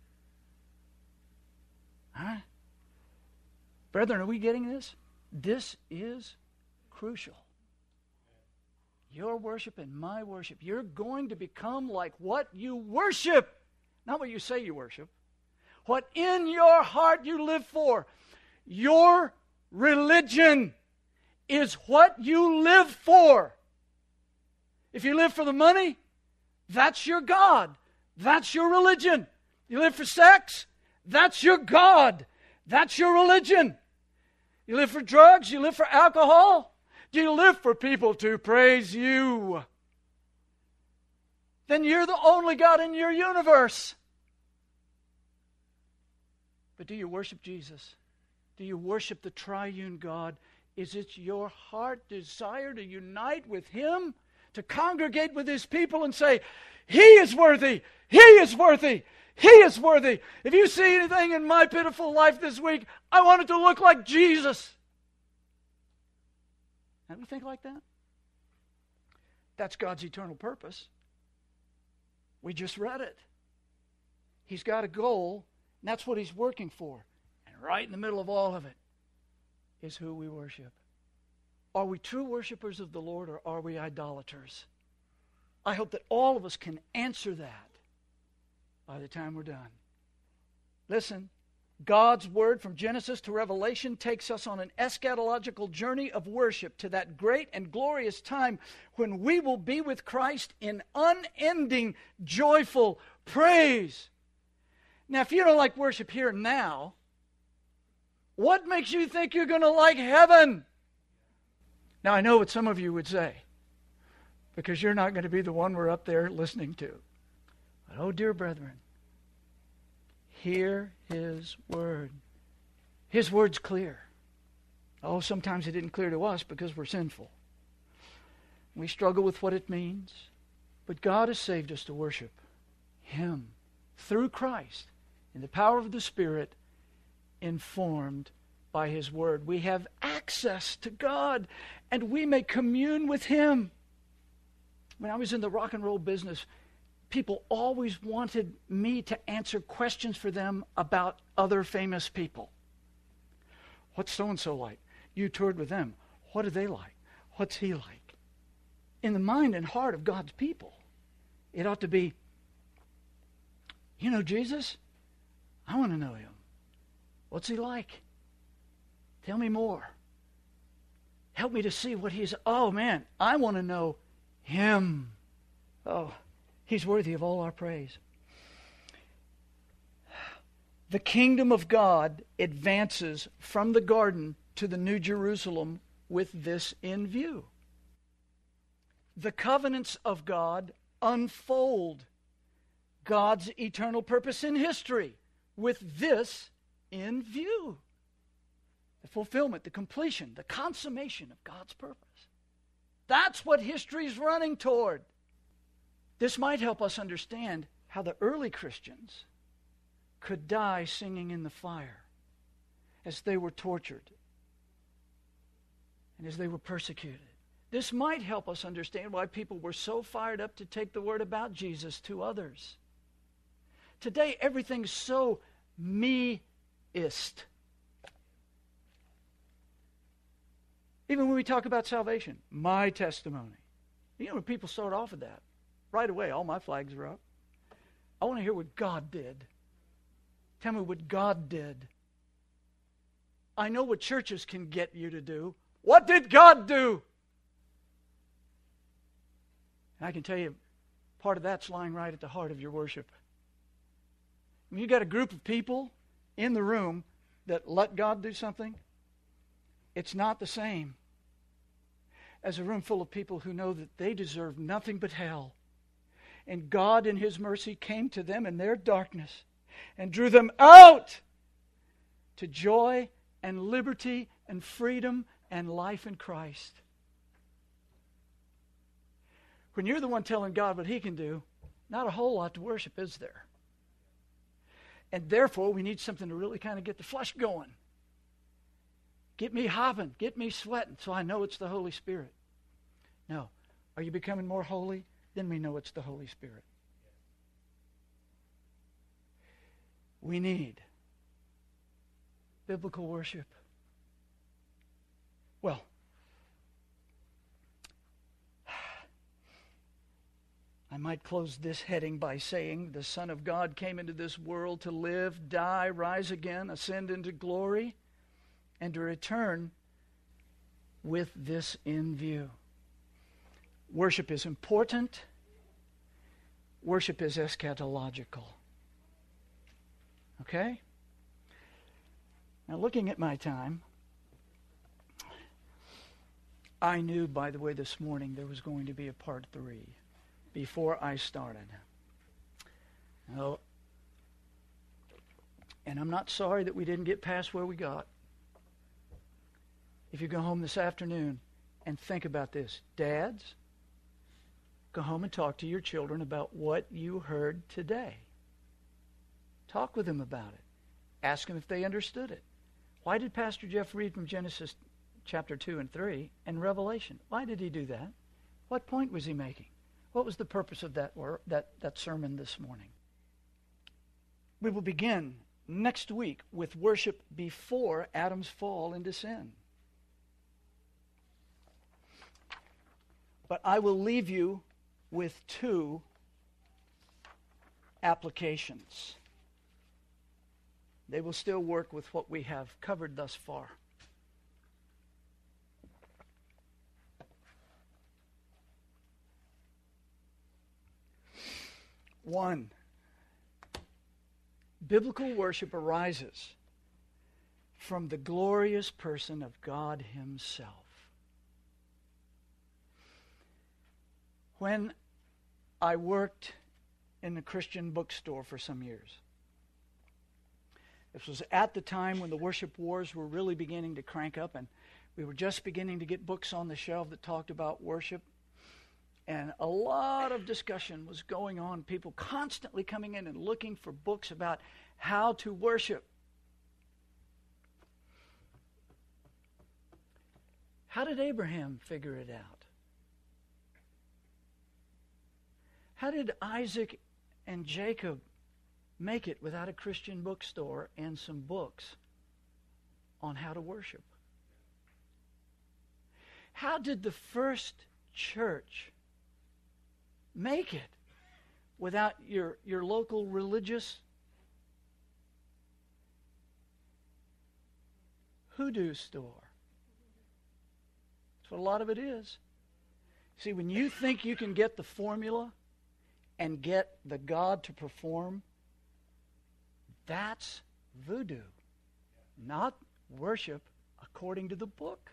Huh? Brethren, are we getting this? This is crucial. Your worship and my worship. You're going to become like what you worship. Not what you say you worship. What in your heart you live for. Your religion is what you live for. If you live for the money, that's your God. That's your religion. You live for sex, that's your God. That's your religion. You live for drugs, you live for alcohol, do you live for people to praise you? Then you're the only God in your universe. But do you worship Jesus? Do you worship the triune God? Is it your heart desire to unite with Him? To congregate with His people and say, He is worthy, He is worthy, He is worthy. If you see anything in my pitiful life this week, I want it to look like Jesus. Don't you think like that? That's God's eternal purpose. We just read it. He's got a goal, and that's what He's working for. And right in the middle of all of it is who we worship. Are we true worshipers of the Lord, or are we idolaters? I hope that all of us can answer that by the time we're done. Listen, God's Word from Genesis to Revelation takes us on an eschatological journey of worship to that great and glorious time when we will be with Christ in unending, joyful praise. Now, if you don't like worship here and now, what makes you think you're going to like heaven? Now, I know what some of you would say, because you're not going to be the one we're up there listening to. But, oh, dear brethren, hear His Word. His Word's clear. Oh, sometimes it isn't clear to us because we're sinful. We struggle with what it means. But God has saved us to worship Him through Christ in the power of the Spirit, informed by His Word. We have access to God, and we may commune with Him. When I was in the rock and roll business, people always wanted me to answer questions for them about other famous people. What's so-and-so like? You toured with them. What are they like? What's he like? In the mind and heart of God's people, it ought to be, you know Jesus? I want to know Him. What's He like? Tell me more. Help me to see what He's... Oh, man, I want to know Him. Oh, He's worthy of all our praise. The kingdom of God advances from the garden to the New Jerusalem with this in view. The covenants of God unfold God's eternal purpose in history with this in view. The fulfillment, the completion, the consummation of God's purpose. That's what history's running toward. This might help us understand how the early Christians could die singing in the fire as they were tortured and as they were persecuted. This might help us understand why people were so fired up to take the word about Jesus to others. Today, everything's so me-ist. Even when we talk about salvation, my testimony. You know, when people start off with that, right away, all my flags are up. I want to hear what God did. Tell me what God did. I know what churches can get you to do. What did God do? And I can tell you, part of that's lying right at the heart of your worship. When you got a group of people in the room that let God do something, it's not the same as a room full of people who know that they deserve nothing but hell. And God in His mercy came to them in their darkness and drew them out to joy and liberty and freedom and life in Christ. When you're the one telling God what He can do, Not a whole lot to worship, is there? And therefore, we need something to really kind of get the flesh going. Get me hopping, get me sweating, so I know it's the Holy Spirit. No. Are you becoming more holy? Then we know it's the Holy Spirit. We need biblical worship. Well, I might close this heading by saying the Son of God came into this world to live, die, rise again, ascend into glory, and to return with this in view. Worship is important. Worship is eschatological. Okay? Now, looking at my time, I knew, by the way, this morning there was going to be a part three before I started. Oh, and I'm not sorry that we didn't get past where we got. If you go home this afternoon and think about this, dads, go home and talk to your children about what you heard today. Talk with them about it. Ask them if they understood it. Why did Pastor Jeff read from Genesis chapter two and three and Revelation? Why did he do that? What point was he making? What was the purpose of that wor- that, that sermon this morning? We will begin next week with worship before Adam's fall into sin. But I will leave you with two applications. They will still work with what we have covered thus far. One, biblical worship arises from the glorious person of God Himself. When I worked in a Christian bookstore for some years, this was at the time when the worship wars were really beginning to crank up, and we were just beginning to get books on the shelf that talked about worship. And a lot of discussion was going on, people constantly coming in and looking for books about how to worship. How did Abraham figure it out? How did Isaac and Jacob make it without a Christian bookstore and some books on how to worship? How did the first church make it without your, your local religious hoodoo store? That's what a lot of it is. See, when you think you can get the formula and get the God to perform, that's voodoo, not worship according to the book.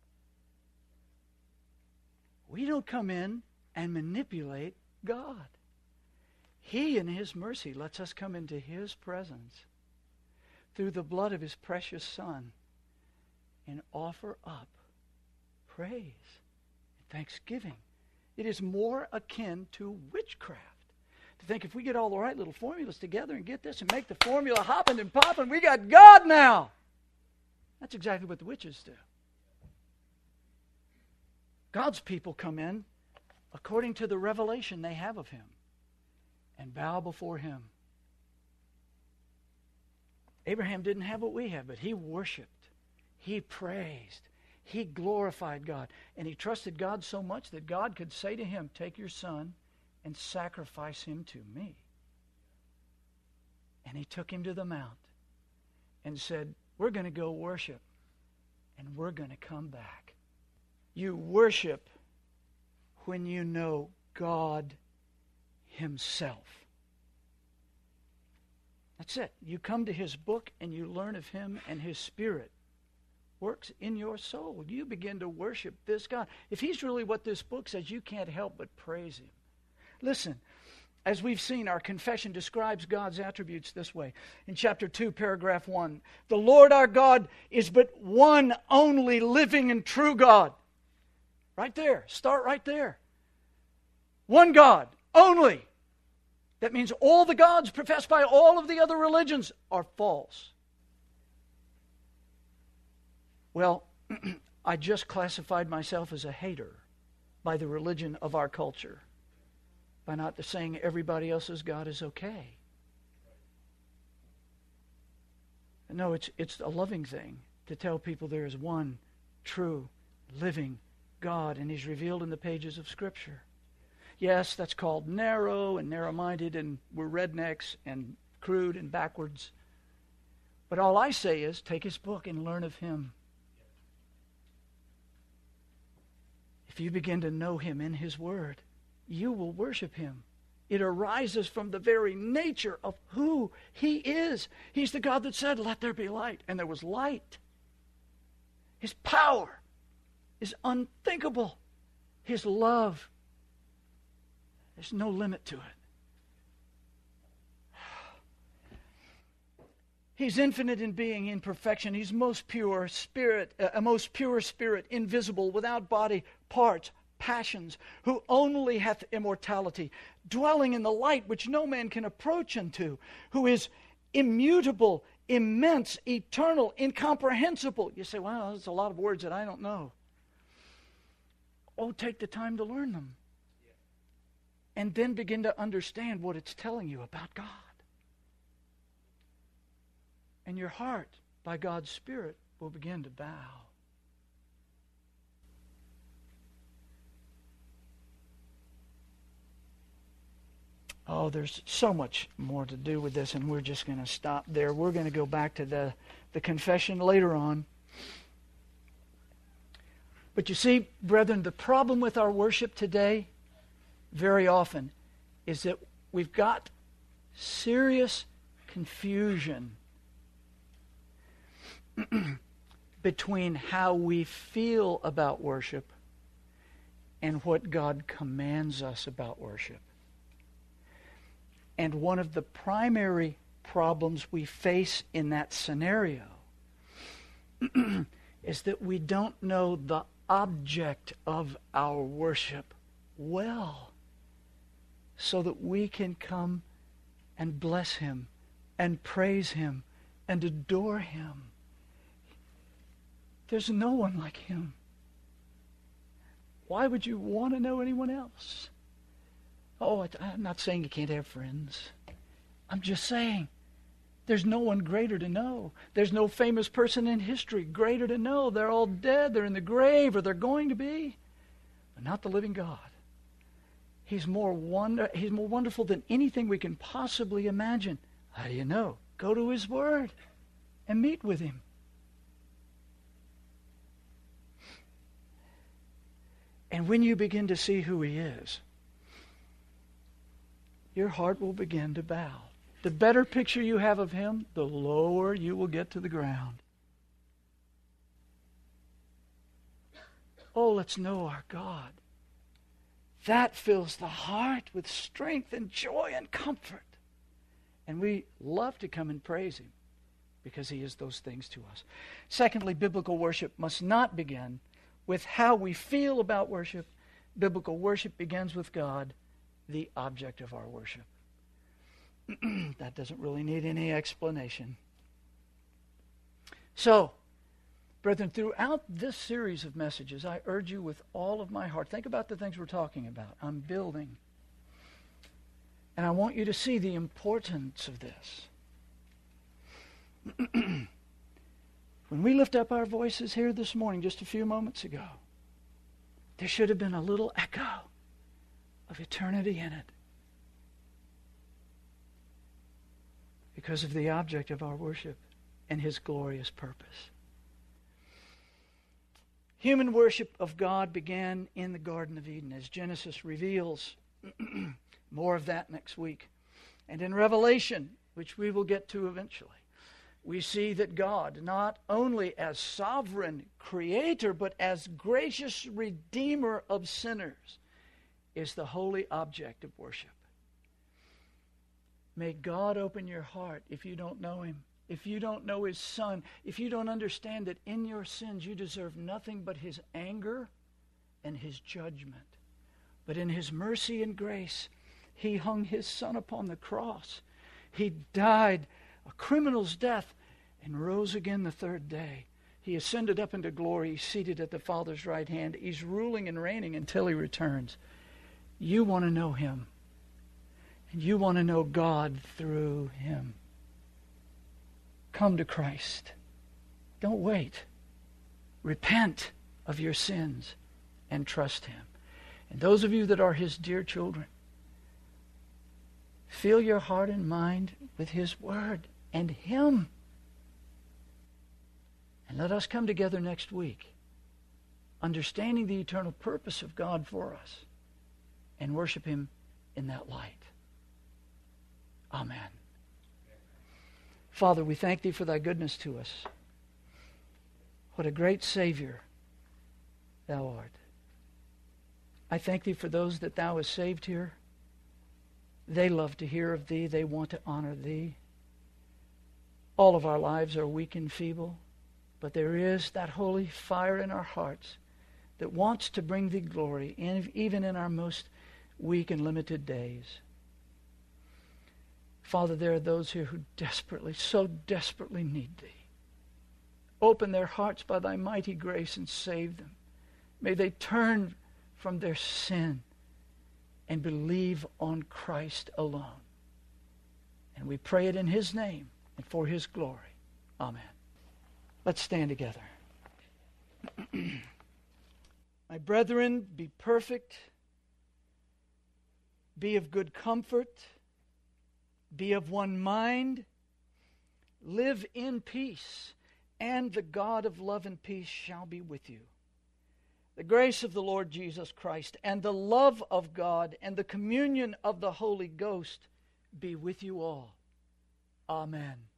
We don't come in and manipulate God. He, in His mercy, lets us come into His presence through the blood of His precious Son and offer up praise and thanksgiving. It is more akin to witchcraft to think if we get all the right little formulas together and get this and make the formula hopping and popping, we got God now. That's exactly what the witches do. God's people come in according to the revelation they have of Him and bow before Him. Abraham didn't have what we have, but he worshiped. He praised. He glorified God. And he trusted God so much that God could say to him, "Take your son and sacrifice him to me." And He took him to the mount and said, "We're going to go worship, and we're going to come back." You worship when you know God Himself. That's it. You come to His book and you learn of Him, and His Spirit works in your soul. You begin to worship this God. If He's really what this book says, you can't help but praise Him. Listen, as we've seen, our confession describes God's attributes this way. In chapter two, paragraph one, "The Lord our God is but one only living and true God." Right there. Start right there. One God, only. That means all the gods professed by all of the other religions are false. Well, I just classified myself as a hater by the religion of our culture, by not saying everybody else's God is okay. No, it's it's a loving thing to tell people there is one true, living God, and He's revealed in the pages of Scripture. Yes, that's called narrow and narrow-minded, and we're rednecks and crude and backwards. But all I say is, take His book and learn of Him. If you begin to know Him in His Word, you will worship Him. It arises from the very nature of who He is. He's the God that said, let there be light, and there was light. His power is unthinkable. His love, there's no limit to it. He's infinite in being, in perfection. He's most pure spirit, a most pure spirit, invisible, without body, parts, passions, who only hath immortality, dwelling in the light which no man can approach unto, who is immutable, immense, eternal, incomprehensible. You say, well, that's a lot of words that I don't know. Oh, take the time to learn them. And then begin to understand what it's telling you about God. And your heart, by God's Spirit, will begin to bow. Oh, there's so much more to do with this, and we're just going to stop there. We're going to go back to the, the confession later on. But you see, brethren, the problem with our worship today, very often, is that we've got serious confusion between how we feel about worship and what God commands us about worship. And one of the primary problems we face in that scenario is that we don't know the object of our worship well, so that we can come and bless Him and praise Him and adore Him. There's no one like Him. Why would you want to know anyone else? Oh, I'm not saying you can't have friends. I'm just saying there's no one greater to know. There's no famous person in history greater to know. They're all dead. They're in the grave, or they're going to be. But not the living God. He's more wonder, He's more wonderful than anything we can possibly imagine. How do you know? Go to His Word and meet with Him. And when you begin to see who He is, your heart will begin to bow. The better picture you have of Him, the lower you will get to the ground. Oh, let's know our God. That fills the heart with strength and joy and comfort. And we love to come and praise Him because He is those things to us. Secondly, biblical worship must not begin with how we feel about worship. Biblical worship begins with God, the object of our worship. That doesn't really need any explanation. So, brethren, throughout this series of messages, I urge you with all of my heart, think about the things we're talking about. I'm building. And I want you to see the importance of this. When we lift up our voices here this morning, just a few moments ago, there should have been a little echo of eternity in it. Because of the object of our worship and His glorious purpose. Human worship of God began in the Garden of Eden, as Genesis reveals. More of that next week. And in Revelation, which we will get to eventually, we see that God, not only as sovereign creator, but as gracious redeemer of sinners, is the holy object of worship. May God open your heart if you don't know Him, if you don't know His Son, if you don't understand that in your sins you deserve nothing but His anger and His judgment. But in His mercy and grace, He hung His Son upon the cross. He died a criminal's death and rose again the third day. He ascended up into glory. He's seated at the Father's right hand. He's ruling and reigning until He returns. You want to know Him. And you want to know God through Him. Come to Christ. Don't wait. Repent of your sins and trust Him. And those of you that are His dear children, fill your heart and mind with His Word and Him. And let us come together next week, understanding the eternal purpose of God for us, and worship Him in that light. Amen. Father, we thank Thee for Thy goodness to us. What a great Savior Thou art. I thank Thee for those that Thou hast saved here. They love to hear of Thee. They want to honor Thee. All of our lives are weak and feeble, but there is that holy fire in our hearts that wants to bring Thee glory, even in our most weak and limited days. Father, there are those here who desperately, so desperately need Thee. Open their hearts by Thy mighty grace and save them. May they turn from their sin and believe on Christ alone. And we pray it in His name and for His glory. Amen. Let's stand together. My brethren, be perfect. Be of good comfort. Be of one mind. Live in peace. And the God of love and peace shall be with you. The grace of the Lord Jesus Christ and the love of God and the communion of the Holy Ghost be with you all. Amen.